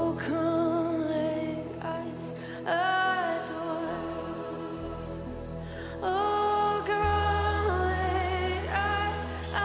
come let us adore. Oh, come let us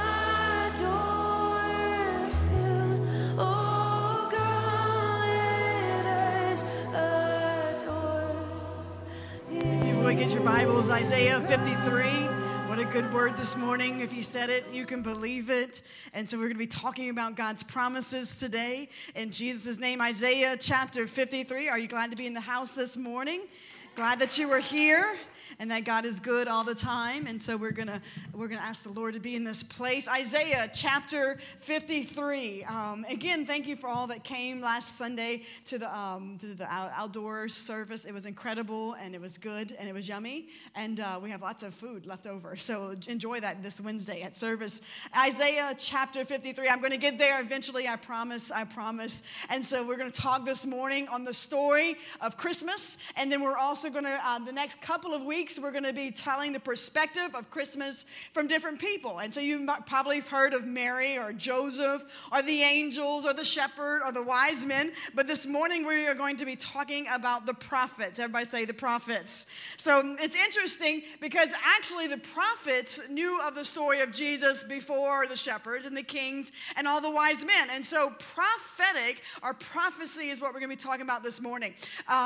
adore him. Oh, come let us adore him. If you would get your Bibles, Isaiah 53. What a good word this morning. If he said it, you can believe it. And so we're going to be talking about God's promises today. In Jesus' name, Isaiah chapter 53. Are you glad to be in the house this morning? Glad that you were here and that God is good all the time. And so we're gonna ask the Lord to be in this place. Isaiah chapter 53. Again, thank you for all that came last Sunday to the outdoor service. It was incredible, and it was good, and it was yummy. And we have lots of food left over. So enjoy that this Wednesday at service. Isaiah chapter 53. I'm going to get there eventually, I promise. And so we're going to talk this morning on the story of Christmas. And then we're also going to, the next couple of weeks, we're going to be telling the perspective of Christmas from different people. And so you probably have heard of Mary or Joseph or the angels or the shepherd or the wise men. But this morning we are going to be talking about the prophets. Everybody say the prophets. So it's interesting because actually the prophets knew of the story of Jesus before the shepherds and the kings and all the wise men. And so prophetic or prophecy is what we're going to be talking about this morning.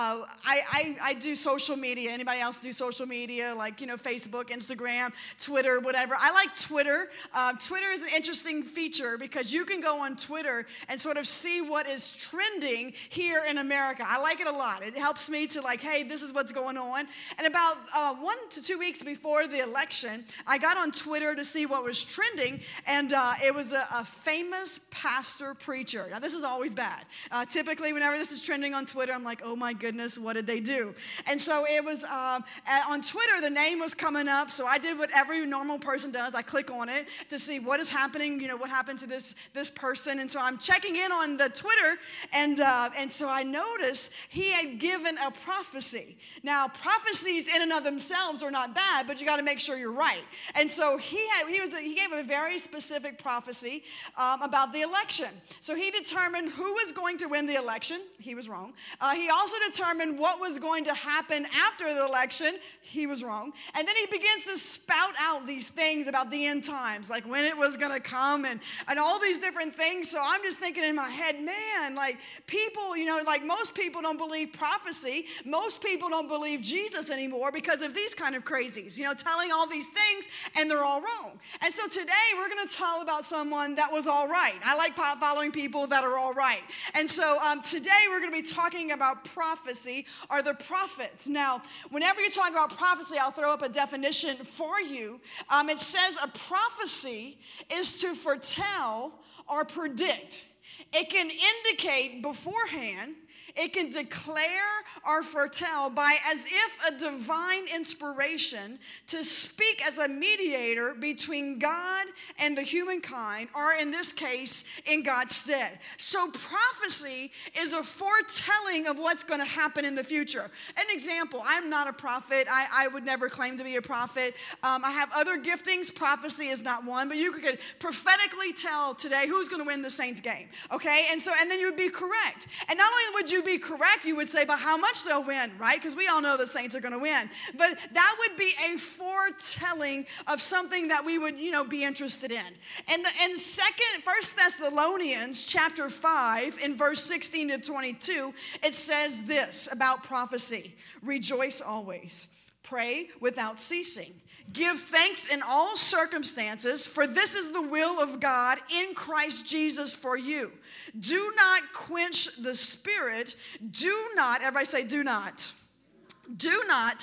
I do social media. Anybody else do social media, like, Facebook, Instagram, Twitter, whatever? I like Twitter. Twitter is an interesting feature because you can go on Twitter and sort of see what is trending here in America. I like it a lot. It helps me to hey, this is what's going on. And about 1 to 2 weeks before the election, I got on Twitter to see what was trending, and it was a famous pastor preacher. Now, this is always bad. Typically, whenever this is trending on Twitter, I'm like, oh my goodness, what did they do? And so it was on Twitter, the name was coming up, so I did what every normal person does. I click on it to see what is happening, what happened to this person. And so I'm checking in on the Twitter, and so I noticed he had given a prophecy. Now, prophecies in and of themselves are not bad, but you got to make sure you're right. And so he gave a very specific prophecy about the election. So he determined who was going to win the election. He was wrong. He also determined what was going to happen after the election. He was wrong. And then he begins to spout out these things about the end times, like when it was going to come and all these different things. So I'm just thinking in my head, man, people, most people don't believe prophecy. Most people don't believe Jesus anymore because of these kind of crazies, telling all these things and they're all wrong. And so today we're going to tell about someone that was all right. I like following people that are all right. And so today we're going to be talking about prophecy or the prophets. Now, whenever you talk about prophecy, I'll throw up a definition for you. It says a prophecy is to foretell or predict. It can indicate beforehand. It can declare or foretell by as if a divine inspiration to speak as a mediator between God and the humankind, or in this case, in God's stead. So prophecy is a foretelling of what's going to happen in the future. An example, I'm not a prophet. I would never claim to be a prophet. I have other giftings. Prophecy is not one, but you could prophetically tell today who's going to win the Saints game, okay? And then you would be correct. And not only would you be correct, you would say, but how much they'll win, right? Because we all know the Saints are going to win. But that would be a foretelling of something that we would, be interested in. And First Thessalonians chapter 5, in verse 16 to 22, it says this about prophecy: rejoice always, pray without ceasing. Give thanks in all circumstances, for this is the will of God in Christ Jesus for you. Do not quench the spirit. Do not, everybody say do not. Do not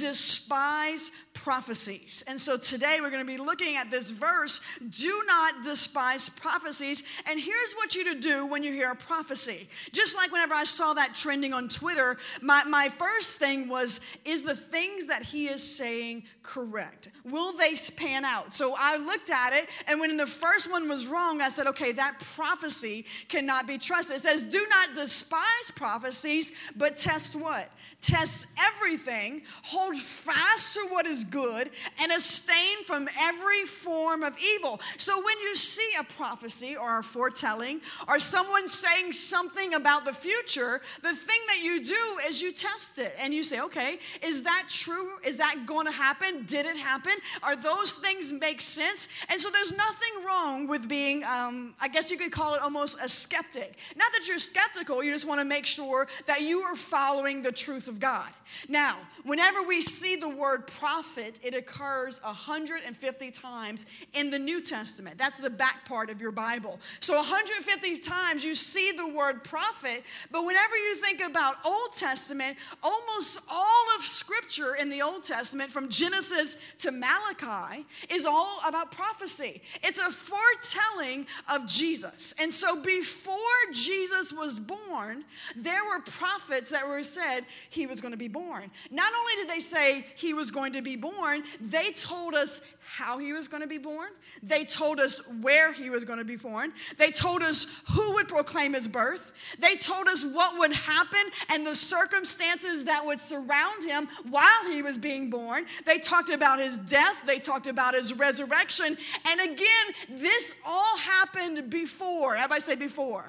despise prophecies. And so today we're going to be looking at this verse, do not despise prophecies. And here's what you to do when you hear a prophecy. Just like whenever I saw that trending on Twitter, my first thing was, is the things that he is saying correct? Will they pan out? So I looked at it, and when the first one was wrong, I said, okay, that prophecy cannot be trusted. It says, do not despise prophecies, but test what? Test everything. Hold fast to what is good and abstain from every form of evil. So when you see a prophecy or a foretelling or someone saying something about the future, the thing that you do is you test it and you say, okay, is that true? Is that going to happen? Did it happen? Are those things make sense? And so there's nothing wrong with being, I guess you could call it almost a skeptic. Not that you're skeptical, you just want to make sure that you are following the truth of God. Now, whenever we see the word prophet, it occurs 150 times in the New Testament. That's the back part of your Bible. So 150 times you see the word prophet, but whenever you think about Old Testament, almost all of Scripture in the Old Testament, from Genesis to Malachi, is all about prophecy. It's a foretelling of Jesus. And so before Jesus was born, there were prophets that were said he was going to be born. Not only did they say he was going to be born, they told us how he was going to be born. They told us where he was going to be born. They told us who would proclaim his birth. They told us what would happen and the circumstances that would surround him while he was being born. They talked about his death. They talked about his resurrection. And again, this all happened before. Everybody say before.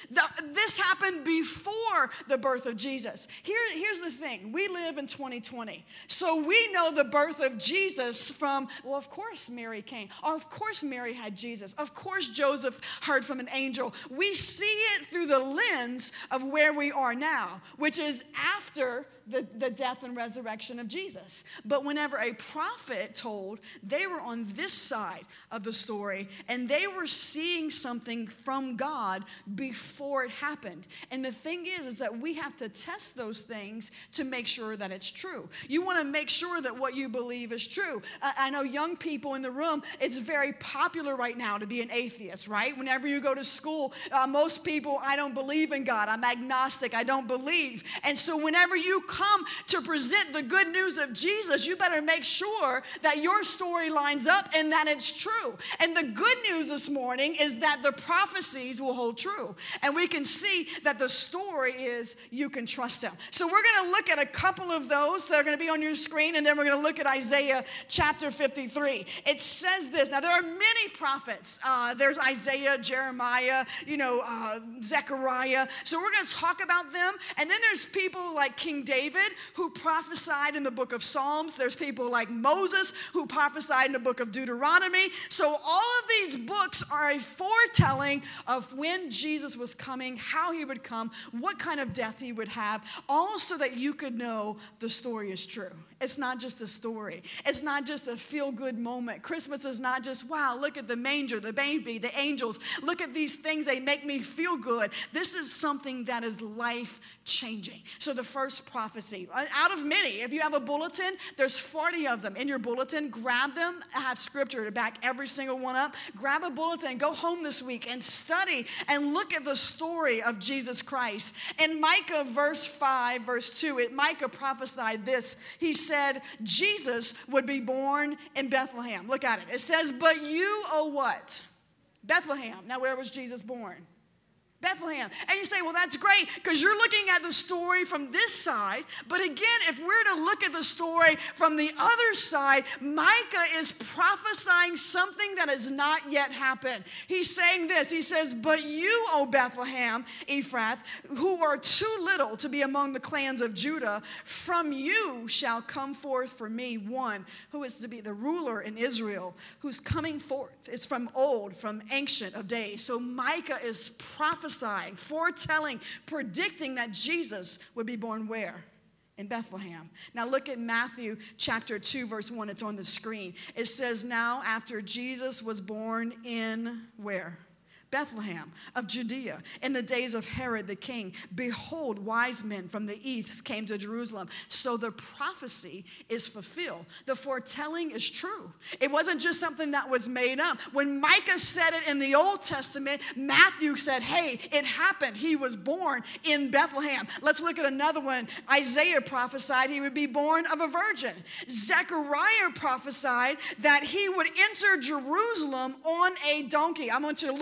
This happened before the birth of Jesus. Here's the thing. We live in 2020. So we know the birth of Jesus from, well, of course Mary came. Of course Mary had Jesus. Of course Joseph heard from an angel. We see it through the lens of where we are now, which is after the death and resurrection of Jesus. But whenever a prophet told, they were on this side of the story, and they were seeing something from God before it happened. And the thing is that we have to test those things to make sure that it's true. You want to make sure that what you believe is true. I know young people in the room, it's very popular right now to be an atheist, right? Whenever you go to school, most people, I don't believe in God. I'm agnostic. I don't believe. And so whenever you come to present the good news of Jesus, you better make sure that your story lines up and that it's true. And the good news this morning is that the prophecies will hold true. And we can see that the story is you can trust him. So we're going to look at a couple of those that are going to be on your screen, and then we're going to look at Isaiah chapter 53. It says this. Now, there are many prophets. There's Isaiah, Jeremiah, Zechariah. So we're going to talk about them. And then there's people like King David, who prophesied in the book of Psalms. There's people like Moses, who prophesied in the book of Deuteronomy. So all of these books are a foretelling of when Jesus was coming, how he would come, what kind of death he would have, all so that you could know the story is true. It's not just a story. It's not just a feel-good moment. Christmas is not just, wow, look at the manger, the baby, the angels. Look at these things. They make me feel good. This is something that is life-changing. So the first prophecy, out of many, if you have a bulletin, there's 40 of them in your bulletin. Grab them. I have scripture to back every single one up. Grab a bulletin and go home this week and study and look at the story of Jesus Christ. In Micah verse 5, verse 2, Micah prophesied this. He said Jesus would be born in Bethlehem. Look at it. It says, but you, oh what? Bethlehem. Now, where was Jesus born? Bethlehem. And you say, well, that's great because you're looking at the story from this side. But again, if we're to look at the story from the other side, Micah is prophesying something that has not yet happened. He's saying this. He says, but you, O Bethlehem, Ephrath, who are too little to be among the clans of Judah, from you shall come forth for me one who is to be the ruler in Israel, whose coming forth is from old, from ancient of days. So Micah is prophesying, foretelling, predicting that Jesus would be born where? In Bethlehem. Now look at Matthew chapter 2, verse 1. It's on the screen. It says, now after Jesus was born in where? Bethlehem of Judea, in the days of Herod the king, behold, wise men from the east came to Jerusalem. So the prophecy is fulfilled. The foretelling is true. It wasn't just something that was made up. When Micah said it in the Old Testament, Matthew said, hey, it happened. He was born in Bethlehem. Let's look at another one. Isaiah prophesied he would be born of a virgin. Zechariah prophesied that he would enter Jerusalem on a donkey. I want you to look at this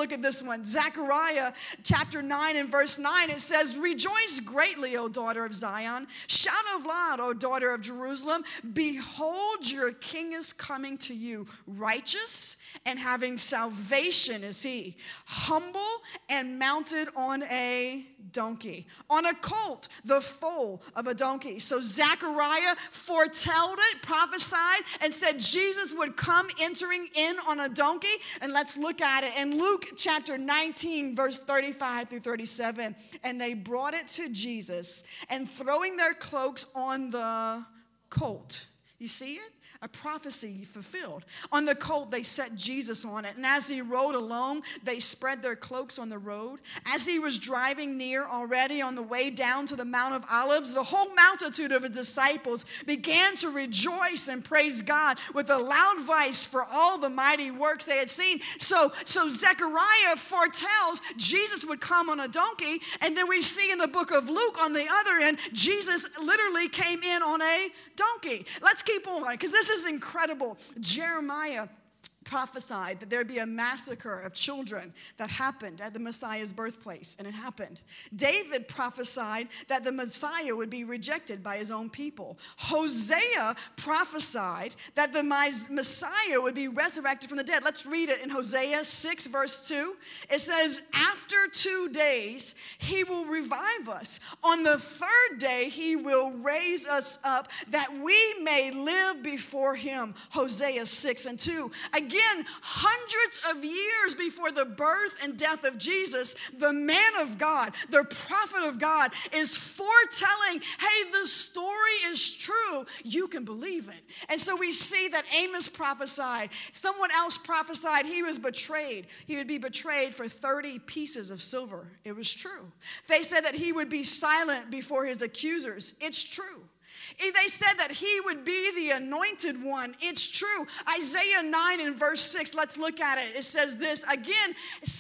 this one. Zechariah chapter 9 and verse 9, it says, rejoice greatly, O daughter of Zion. Shout of loud, O daughter of Jerusalem. Behold, your king is coming to you. Righteous and having salvation is he. Humble and mounted on a donkey. On a colt, the foal of a donkey. So Zechariah foretold it, prophesied, and said Jesus would come entering in on a donkey. And let's look at it in Luke chapter 19, verse 35 through 37. And they brought it to Jesus, and throwing their cloaks on the colt. You see it? A prophecy fulfilled. On the colt, they set Jesus on it. And as he rode along, they spread their cloaks on the road. As he was driving near already on the way down to the Mount of Olives, the whole multitude of his disciples began to rejoice and praise God with a loud voice for all the mighty works they had seen. So Zechariah foretells Jesus would come on a donkey. And then we see in the book of Luke on the other end, Jesus literally came in on a donkey. Let's keep on, because this is incredible. Jeremiah prophesied that there'd be a massacre of children that happened at the Messiah's birthplace, and it happened. David prophesied that the Messiah would be rejected by his own people. Hosea prophesied that the Messiah would be resurrected from the dead. Let's read it in Hosea 6 verse 2. It says, after 2 days he will revive us. On the third day he will raise us up that we may live before him. Hosea 6 and 2. Again, hundreds of years before the birth and death of Jesus, the man of God, the prophet of God, is foretelling, hey, the story is true. You can believe it. And so we see that Amos prophesied. Someone else prophesied he was betrayed. He would be betrayed for 30 pieces of silver. It was true. They said that he would be silent before his accusers. It's true. They said that he would be the anointed one. It's true. Isaiah 9 and verse 6, let's look at it. It says this, again,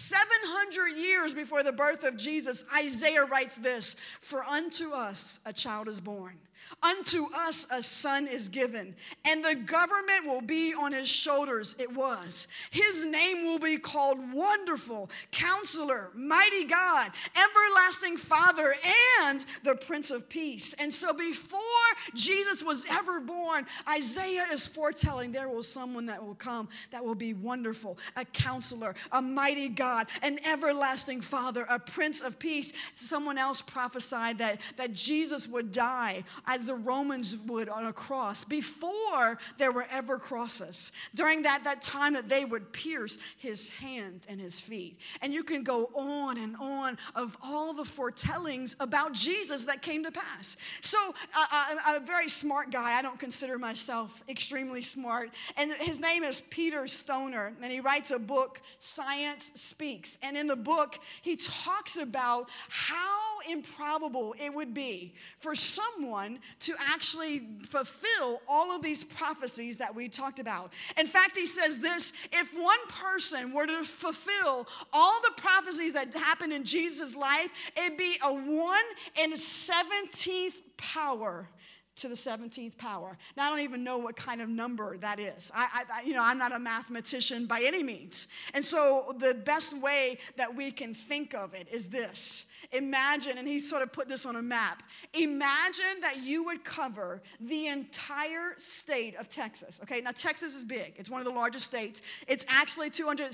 700 years before the birth of Jesus, Isaiah writes this, for unto us a child is born. Unto us a son is given, and the government will be on his shoulders. It was. His name will be called Wonderful, Counselor, Mighty God, Everlasting Father, and the Prince of Peace. And so before Jesus was ever born, Isaiah is foretelling there will someone that will come that will be wonderful, a counselor, a mighty God, an everlasting Father, a Prince of Peace. Someone else prophesied that Jesus would die as the Romans would on a cross before there were ever crosses. During that time that they would pierce his hands and his feet. And you can go on and on of all the foretellings about Jesus that came to pass. So I'm a very smart guy. I don't consider myself extremely smart. And his name is Peter Stoner. And he writes a book, Science Speaks. And in the book, he talks about how improbable it would be for someone to actually fulfill all of these prophecies that we talked about. In fact, he says this, if one person were to fulfill all the prophecies that happened in Jesus' life, it'd be a 1 in 17th power to the 17th power. Now, I don't even know what kind of number that is. I'm not a mathematician by any means. And so the best way that we can think of it is this. Imagine, and he sort of put this on a map. Imagine that you would cover the entire state of Texas. Okay, now Texas is big. It's one of the largest states. It's actually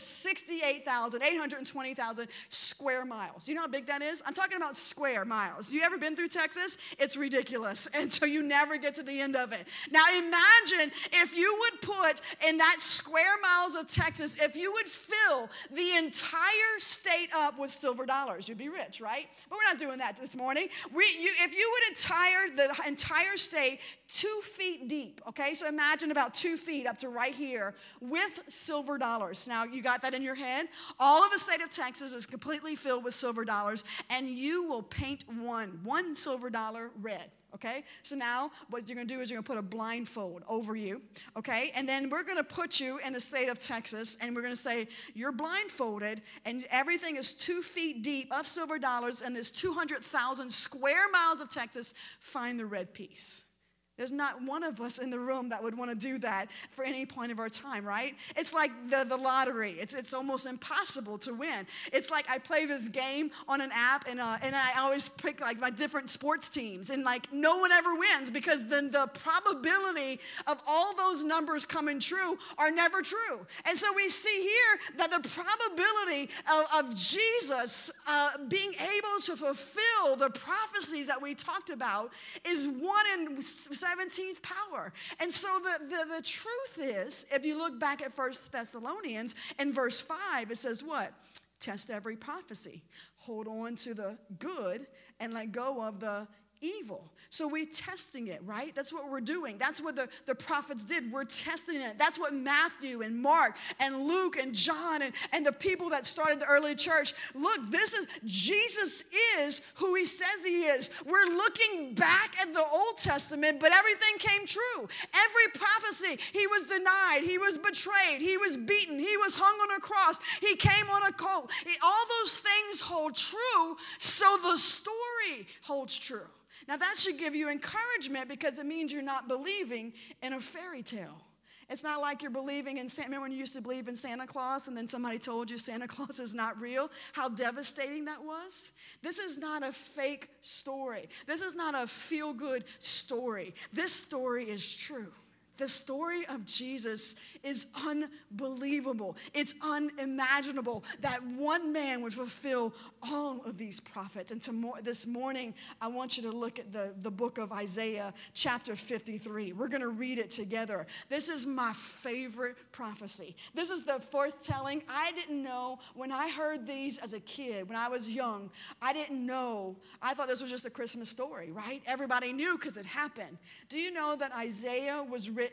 820,000 square miles. You know how big that is? I'm talking about square miles. You ever been through Texas? It's ridiculous. And so you never get to the end of it. Now imagine if you would put in that square miles of Texas, if you would fill the entire state up with silver dollars, you'd be rich, right? But we're not doing that this morning. If you would entire the entire state 2 feet deep, okay? So imagine about 2 feet up to right here with silver dollars. Now, you got that in your head? All of the state of Texas is completely filled with silver dollars, and you will paint one silver dollar red. Okay, so now what you're going to do is you're going to put a blindfold over you, okay? And then we're going to put you in the state of Texas, and we're going to say you're blindfolded, and everything is 2 feet deep of silver dollars, and there's 200,000 square miles of Texas. Find the red piece. There's not one of us in the room that would want to do that for any point of our time, right? It's like the lottery. It's almost impossible to win. It's like I play this game on an app, and I always pick like my different sports teams, and like no one ever wins because then the probability of all those numbers coming true are never true. And so we see here that the probability of Jesus being able to fulfill the prophecies that we talked about is 1 in 17th power. And so the truth is, if you look back at 1 Thessalonians in verse 5, it says what? Test every prophecy. Hold on to the good and let go of the evil. So we're testing it, right? That's what we're doing. That's what the prophets did. We're testing it. That's what Matthew and Mark and Luke and John and the people that started the early church. Look, Jesus is who he says he is. We're looking back at the Old Testament, but everything came true. Every prophecy, he was denied, he was betrayed, he was beaten, he was hung on a cross, he came on a colt. All those things hold true, so the story holds true. Now that should give you encouragement because it means you're not believing in a fairy tale. It's not like you're believing in Santa. Remember when you used to believe in Santa Claus and then somebody told you Santa Claus is not real? How devastating that was? This is not a fake story. This is not a feel-good story. This story is true. The story of Jesus is unbelievable. It's unimaginable that one man would fulfill all of these prophets. And this morning, I want you to look at the book of Isaiah, chapter 53. We're going to read it together. This is my favorite prophecy. This is the foretelling. I didn't know when I heard these as a kid, when I was young, I didn't know. I thought this was just a Christmas story, right? Everybody knew because it happened. Do you know that Isaiah was written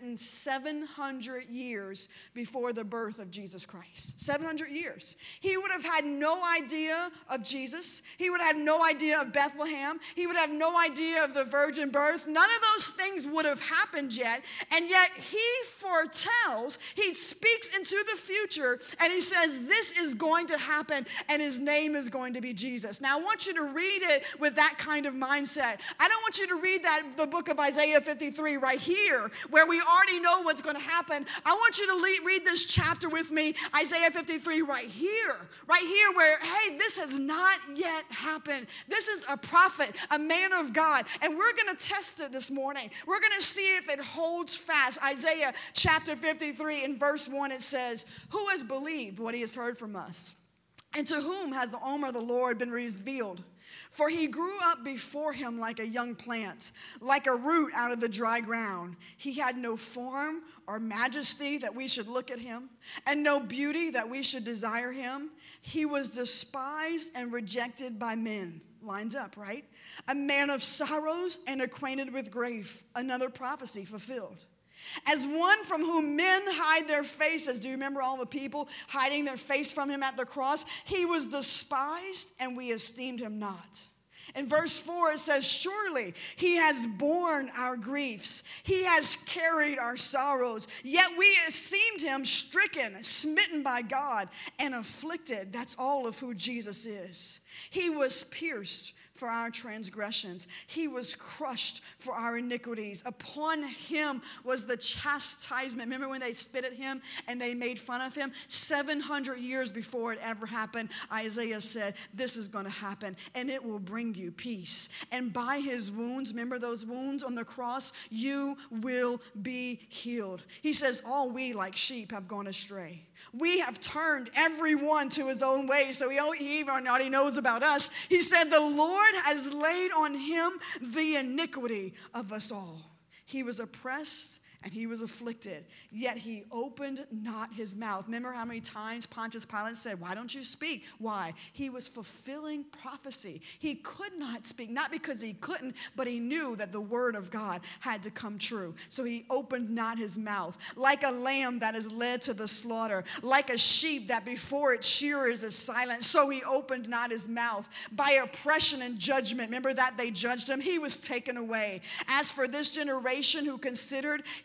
700 years before the birth of Jesus Christ? 700 years. He would have had no idea of Jesus. He would have no idea of Bethlehem. He would have no idea of the virgin birth. None of those things would have happened yet. And yet he foretells, he speaks into the future, and he says this is going to happen, and his name is going to be Jesus. Now I want you to read it with that kind of mindset. I don't want you to read the book of Isaiah 53 right here, where we already know what's going to happen. I want you to read this chapter with me, Isaiah 53 right here where, hey, this has not yet happened. This is a prophet, a man of God, and we're going to test it this morning. We're going to see if it holds fast. Isaiah chapter 53 in verse 1, it says, who has believed what he has heard from us? And to whom has the arm of the Lord been revealed? For he grew up before him like a young plant, like a root out of the dry ground. He had no form or majesty that we should look at him, and no beauty that we should desire him. He was despised and rejected by men. Lines up, right? A man of sorrows and acquainted with grief. Another prophecy fulfilled. As one from whom men hide their faces. Do you remember all the people hiding their face from him at the cross? He was despised, and we esteemed him not. In verse 4, it says, surely he has borne our griefs. He has carried our sorrows. Yet we esteemed him stricken, smitten by God, and afflicted. That's all of who Jesus is. He was pierced for our transgressions. He was crushed for our iniquities. Upon him was the chastisement. Remember when they spit at him and they made fun of him? 700 years before it ever happened, Isaiah said, this is going to happen, and it will bring you peace. And by his wounds, remember those wounds on the cross, you will be healed. He says, all we like sheep have gone astray. We have turned everyone to his own way. So he even already knows about us. He said, the Lord has laid on him the iniquity of us all. He was oppressed and he was afflicted, yet he opened not his mouth. Remember how many times Pontius Pilate said, why don't you speak? Why? He was fulfilling prophecy. He could not speak, not because he couldn't, but he knew that the word of God had to come true. So he opened not his mouth. Like a lamb that is led to the slaughter, like a sheep that before its shearers is silent, so he opened not his mouth. By oppression and judgment, remember that they judged him? He was taken away. As for this generation who considered, he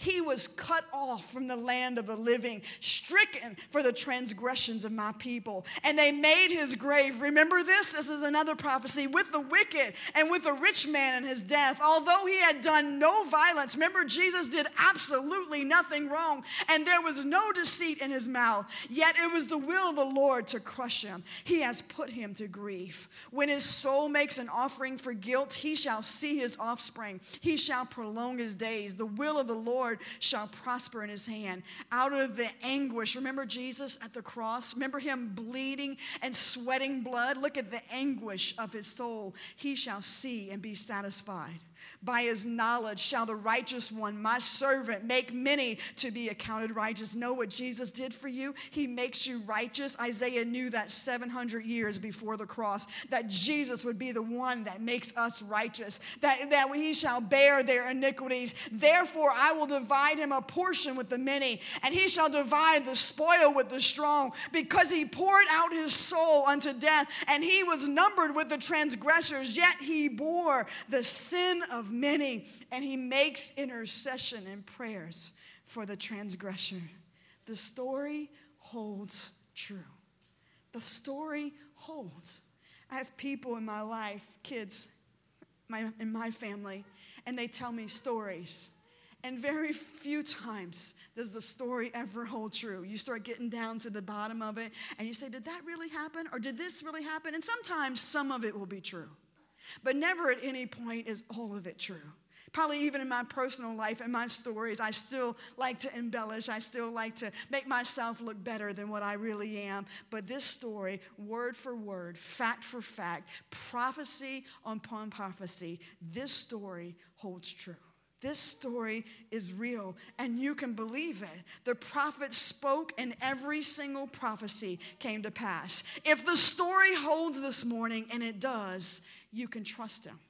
He was cut off from the land of the living, stricken for the transgressions of my people. And they made his grave. Remember this? This is another prophecy. With the wicked and with the rich man in his death. Although he had done no violence. Remember, Jesus did absolutely nothing wrong. And there was no deceit in his mouth. Yet it was the will of the Lord to crush him. He has put him to grief. When his soul makes an offering for guilt, he shall see his offspring. He shall prolong his days. The will of the Lord shall prosper in his hand. Out of the anguish, remember Jesus at the cross? Remember him bleeding and sweating blood? Look at the anguish of his soul. He shall see and be satisfied. By his knowledge shall the righteous one, my servant, make many to be accounted righteous. Know what Jesus did for you? He makes you righteous. Isaiah knew that 700 years before the cross, that Jesus would be the one that makes us righteous, that he shall bear their iniquities. Therefore, I will divide him a portion with the many, and he shall divide the spoil with the strong, because he poured out his soul unto death, and he was numbered with the transgressors, yet he bore the sin of many, and he makes intercession and prayers for the transgressor. The story holds true. The story holds. I have people in my life, kids in my family, and they tell me stories. And very few times does the story ever hold true. You start getting down to the bottom of it, and you say, did that really happen? Or did this really happen? And sometimes some of it will be true. But never at any point is all of it true. Probably even in my personal life and my stories, I still like to embellish. I still like to make myself look better than what I really am. But this story, word for word, fact for fact, prophecy upon prophecy, this story holds true. This story is real, and you can believe it. The prophet spoke, and every single prophecy came to pass. If the story holds this morning, and it does, you can trust him.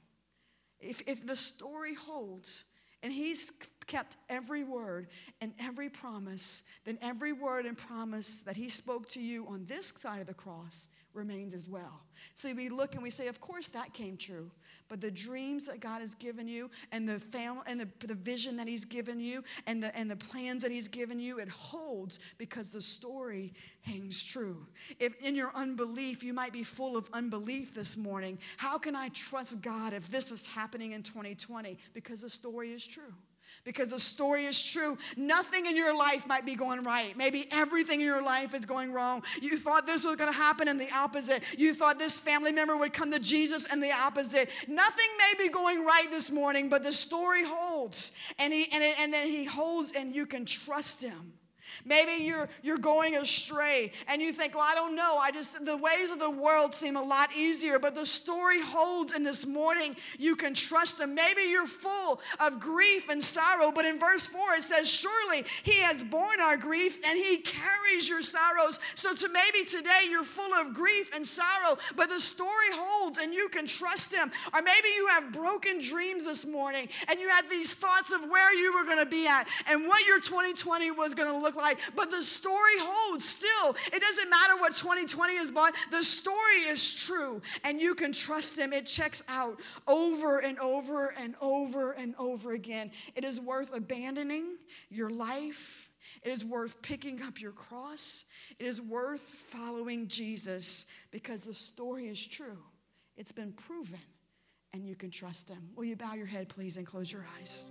If the story holds, and he's kept every word and every promise, then every word and promise that he spoke to you on this side of the cross remains as well. So we look and we say, of course that came true. But the dreams that God has given you, and the family, and the vision that he's given you, and the plans that he's given you, it holds because the story hangs true. If in your unbelief, you might be full of unbelief this morning. How can I trust God if this is happening in 2020? Because the story is true. Because the story is true. Nothing in your life might be going right. Maybe everything in your life is going wrong. You thought this was going to happen, and the opposite. You thought this family member would come to Jesus, and the opposite. Nothing may be going right this morning, but the story holds. And then he holds, and you can trust him. Maybe you're going astray and you think, well, I don't know. The ways of the world seem a lot easier, but the story holds, and this morning you can trust him. Maybe you're full of grief and sorrow, but in verse 4 it says, surely he has borne our griefs and he carries your sorrows. So maybe today you're full of grief and sorrow, but the story holds and you can trust him. Or maybe you have broken dreams this morning and you had these thoughts of where you were going to be at and what your 2020 was going to look like. But the story holds still. It doesn't matter what 2020 is about. The story is true, and you can trust him. It checks out over and over and over and over again. It is worth abandoning your life. It is worth picking up your cross. It is worth following Jesus because the story is true. It's been proven, and you can trust him. Will you bow your head, please, and close your eyes?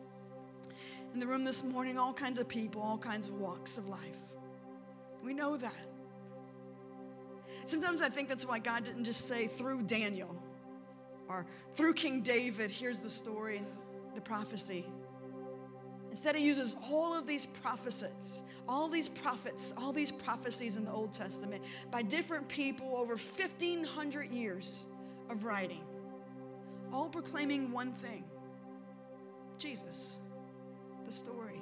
In the room this morning, all kinds of people, all kinds of walks of life. We know that. Sometimes I think that's why God didn't just say through Daniel or through King David, here's the story and the prophecy. Instead, he uses all of these prophecies, all these prophets, all these prophecies in the Old Testament by different people over 1,500 years of writing, all proclaiming one thing: Jesus. The story.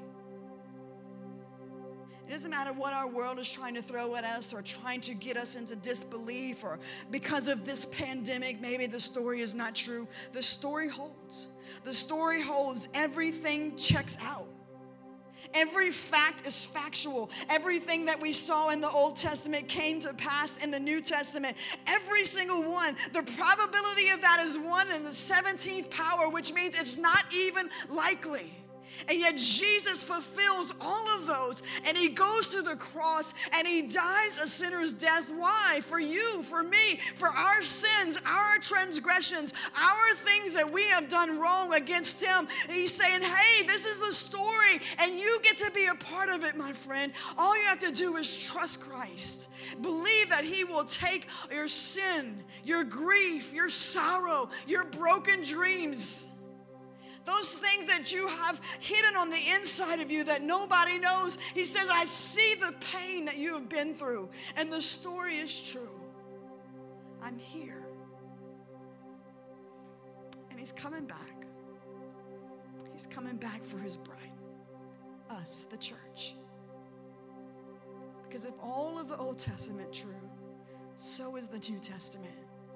It doesn't matter what our world is trying to throw at us or trying to get us into disbelief, or because of this pandemic, maybe the story is not true. The story holds. The story holds. Everything checks out. Every fact is factual. Everything that we saw in the Old Testament came to pass in the New Testament. Every single one. The probability of that is 1 in the 17th power, which means it's not even likely. And yet Jesus fulfills all of those, and he goes to the cross and he dies a sinner's death. Why? For you, for me, for our sins, our transgressions, our things that we have done wrong against him. He's saying, hey, this is the story and you get to be a part of it, my friend. All you have to do is trust Christ. Believe that he will take your sin, your grief, your sorrow, your broken dreams, those things that you have hidden on the inside of you that nobody knows. He says, I see the pain that you have been through, and the story is true. I'm here. And he's coming back. He's coming back for his bride, us, the church. Because if all of the Old Testament true, so is the New Testament.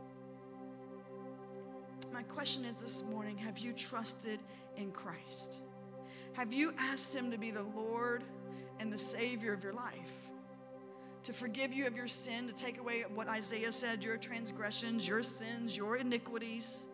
My question is this morning, have you trusted in Christ? Have you asked him to be the Lord and the Savior of your life? To forgive you of your sin, to take away what Isaiah said, your transgressions, your sins, your iniquities?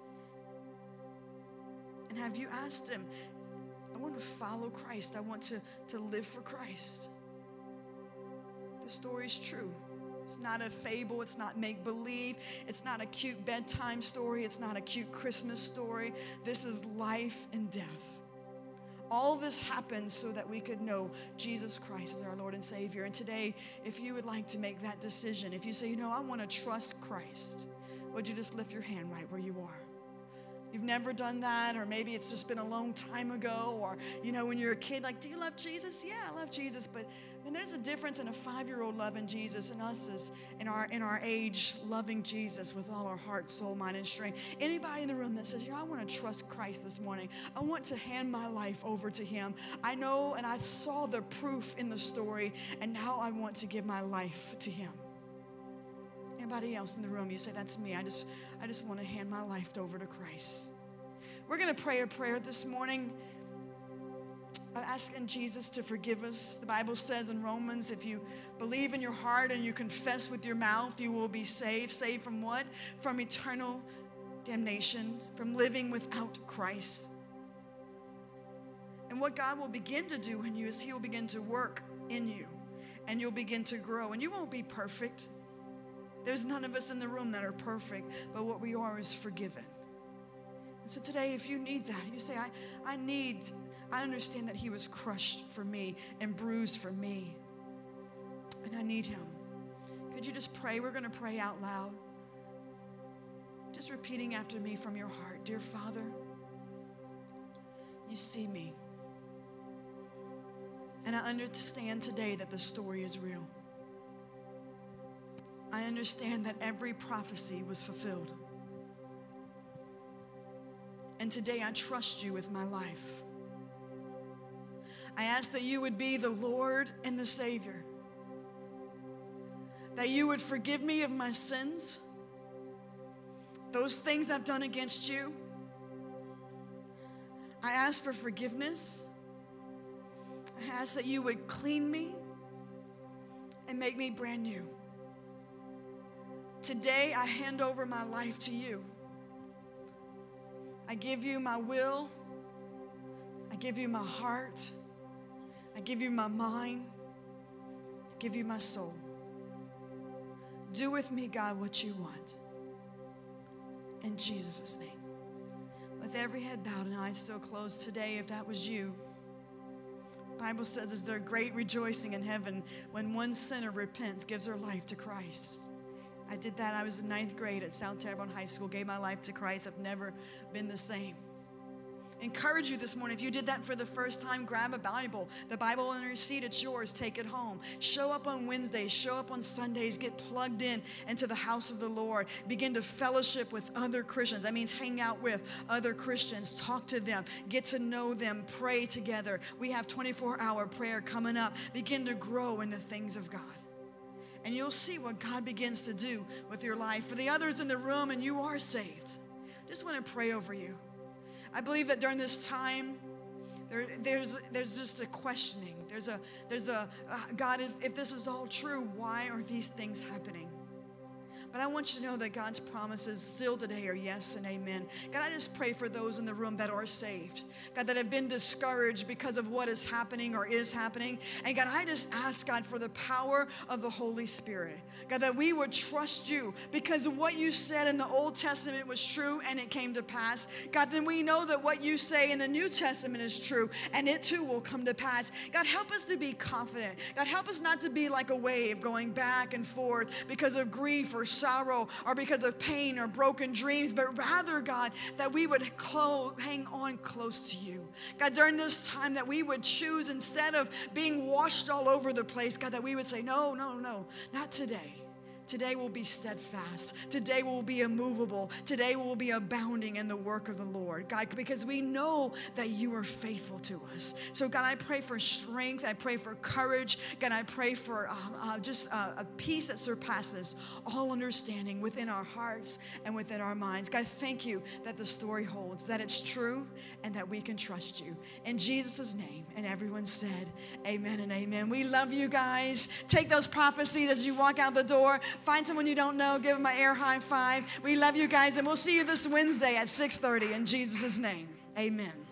And have you asked him, I want to follow Christ. I want to live for Christ. The story is true. It's not a fable. It's not make-believe. It's not a cute bedtime story. It's not a cute Christmas story. This is life and death. All this happened so that we could know Jesus Christ as our Lord and Savior. And today, if you would like to make that decision, if you say, I want to trust Christ, would you just lift your hand right where you are? You've never done that, or maybe it's just been a long time ago, or, when you're a kid, like, do you love Jesus? Yeah, I love Jesus. But there's a difference in a 5-year-old loving Jesus and us as in our age loving Jesus with all our heart, soul, mind, and strength. Anybody in the room that says, I want to trust Christ this morning. I want to hand my life over to him. I know and I saw the proof in the story, and now I want to give my life to him. Anybody else in the room, you say, that's me. I just want to hand my life over to Christ. We're going to pray a prayer this morning, asking Jesus to forgive us. The Bible says in Romans, if you believe in your heart and you confess with your mouth, you will be saved. Saved from what? From eternal damnation, from living without Christ. And what God will begin to do in you is he will begin to work in you, and you'll begin to grow. And you won't be perfect. There's none of us in the room that are perfect, but what we are is forgiven. And so today, if you need that, you say, I understand that he was crushed for me and bruised for me, and I need him. Could you just pray? We're going to pray out loud. Just repeating after me from your heart. Dear Father, you see me. And I understand today that the story is real. I understand that every prophecy was fulfilled. And today I trust you with my life. I ask that you would be the Lord and the Savior. That you would forgive me of my sins, those things I've done against you. I ask for forgiveness. I ask that you would clean me and make me brand new. Today, I hand over my life to you. I give you my will. I give you my heart. I give you my mind. I give you my soul. Do with me, God, what you want. In Jesus' name. With every head bowed and eyes still closed today, if that was you, the Bible says is there great rejoicing in heaven when one sinner repents, gives her life to Christ. I did that. I was in 9th grade at South Terrebonne High School, gave my life to Christ. I've never been the same. Encourage you this morning, if you did that for the first time, grab a Bible. The Bible in your seat, it's yours. Take it home. Show up on Wednesdays. Show up on Sundays. Get plugged in into the house of the Lord. Begin to fellowship with other Christians. That means hang out with other Christians. Talk to them. Get to know them. Pray together. We have 24-hour prayer coming up. Begin to grow in the things of God. And you'll see what God begins to do with your life. For the others in the room and you are saved, just want to pray over you. I believe that during this time, there's just a questioning. There's a God, if this is all true, why are these things happening? But I want you to know that God's promises still today are yes and amen. God, I just pray for those in the room that are saved, God, that have been discouraged because of what is happening or is happening. And God, I just ask, God, for the power of the Holy Spirit. God, that we would trust you because what you said in the Old Testament was true and it came to pass. God, then we know that what you say in the New Testament is true and it too will come to pass. God, help us to be confident. God, help us not to be like a wave going back and forth because of grief or sorrow or because of pain or broken dreams, but rather, God, that we would hang on close to you. God, during this time that we would choose, instead of being washed all over the place, God, that we would say, no, not today. Today we'll be steadfast. Today we'll be immovable. Today we'll be abounding in the work of the Lord, God, because we know that you are faithful to us. So, God, I pray for strength. I pray for courage. God, I pray for just a peace that surpasses all understanding within our hearts and within our minds. God, thank you that the story holds, that it's true, and that we can trust you. In Jesus' name, and everyone said, amen and amen. We love you guys. Take those prophecies as you walk out the door. Find someone you don't know. Give them an air high five. We love you guys, and we'll see you this Wednesday at 6:30 in Jesus' name. Amen.